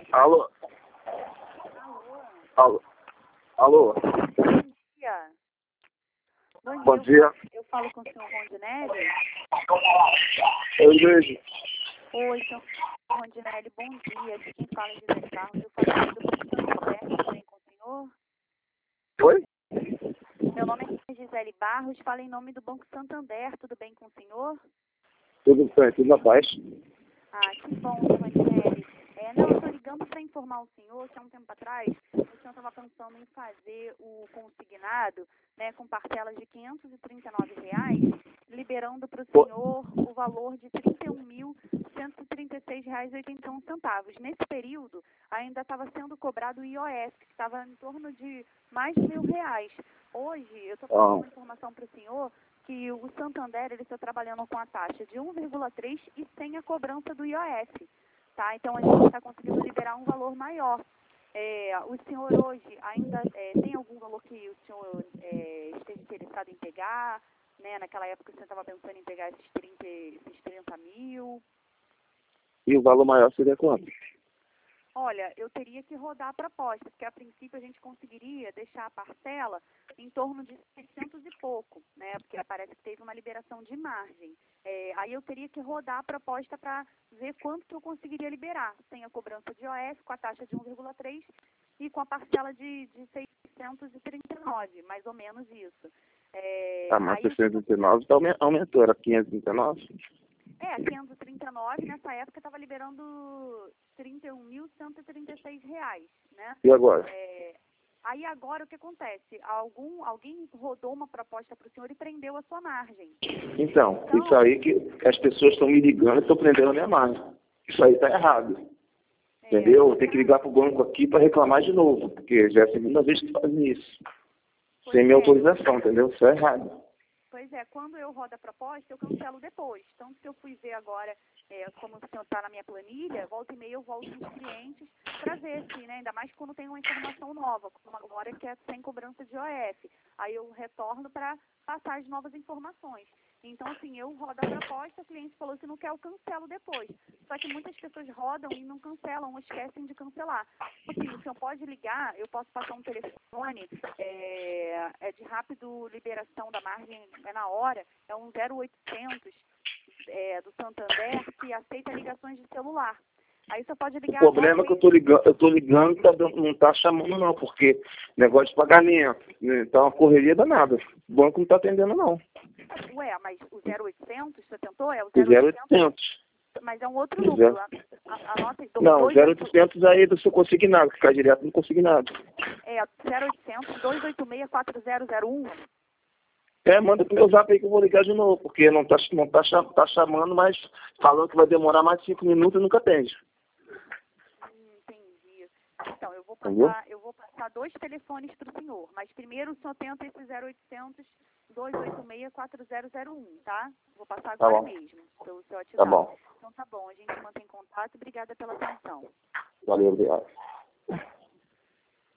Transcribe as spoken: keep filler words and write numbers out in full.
Alô? Alô? Alô? Alô? Bom dia. Bom, Bom dia. dia. Eu, eu falo com o senhor Rondinelli. Eu vejo. Oi, senhor Rondinelli, bom dia. Aqui quem fala é Gisele Barros. Eu falo do Banco Santander, tudo bem com o senhor? Oi? Meu nome é Gisele Barros, falo em nome do Banco Santander, tudo bem com o senhor? Tudo bem, tudo na paz. Ah, que bom, senhor Rondinelli. É, não, eu estou ligando para informar o senhor que há um tempo atrás o senhor estava pensando em fazer o consignado, né, com parcelas de quinhentos e trinta e nove reais, liberando para o senhor o valor de trinta e um mil cento e trinta e seis reais e oitenta e um centavos. Nesse período, ainda estava sendo cobrado o I O F, que estava em torno de mais de mil reais. Hoje, eu estou passando uma informação para o senhor que o Santander ele está trabalhando com a taxa de um vírgula três e sem a cobrança do I O F. Tá? Então, a gente está conseguindo liberar um valor maior. É, o senhor hoje ainda é, tem algum valor que o senhor é, esteja interessado em pegar? Né? Naquela época, o senhor estava pensando em pegar esses trinta, esses trinta mil? E o valor maior seria quanto? Olha, eu teria que rodar a proposta, porque a princípio a gente conseguiria deixar a parcela em torno de seiscentos e pouco, né? Porque parece que teve uma liberação de margem. É, aí eu teria que rodar a proposta para ver quanto que eu conseguiria liberar, sem a cobrança de I O F, com a taxa de um vírgula três e com a parcela de, de seiscentos e trinta e nove, mais ou menos isso. É, Ah, mas aí, seiscentos e trinta e nove tá aumen- aumentou, era quinhentos e trinta e nove? É, quinhentos e trinta e nove, nessa época estava liberando trinta e um mil cento e trinta e seis reais, né? E agora? É, aí agora o que acontece? Algum, alguém rodou uma proposta para o senhor e prendeu a sua margem. Então, Então, isso aí que as pessoas estão me ligando e estão prendendo a minha margem. Isso aí tá errado. é, Entendeu? Tem que ligar pro banco aqui para reclamar de novo, porque já é a segunda vez que fazem isso. pois Sem minha é, autorização, entendeu? Isso é errado. Pois é, quando eu rodo a proposta, eu cancelo depois. Então, se eu fui ver agora, é, como o senhor está na minha planilha, volta e meia eu volto nos clientes para ver se, né, ainda mais quando tem uma informação nova, como agora que é sem cobrança de I O F. Aí eu retorno para passar as novas informações. Então, assim, eu rodo a proposta, o cliente falou que não quer, eu cancelo depois. Só que muitas pessoas rodam e não cancelam, ou esquecem de cancelar. Assim, o senhor pode ligar, eu posso passar um telefone é, é de rápido liberação da margem, é na hora, é um zero oitocentos é, do Santander que aceita ligações de celular. Aí você pode O ligar problema agora é que eu mesmo. tô ligando, eu tô ligando e tá dando- não tá chamando não, porque negócio de pagamento, né, tá uma correria danada. O banco não tá atendendo não. Ué, mas o zero oitocentos, você tentou? É o O zero oitocentos, zero oitocentos. mas é um outro O zero- número. A, a, a nossa Não, o dois oito, zero oitocentos aí é do seu consignado, que cai direto no consignado. é zero oitocentos, dois oito seis, quatro zero zero um. É, manda pro meu zap aí que eu vou ligar de novo, porque não tá, não tá, cha- tá chamando, mas falando que vai demorar mais de cinco minutos e nunca atende. Hum, entendi. Então, eu vou Entendeu? passar, eu vou passar dois telefones para o senhor, mas primeiro o senhor tenta esse zero oitocentos, dois oito seis, quatro zero zero um, tá? Vou passar Tá agora bom. mesmo, pelo seu WhatsApp. Tá bom. Então tá bom, a gente mantém contato. Obrigada pela atenção. Valeu, obrigado.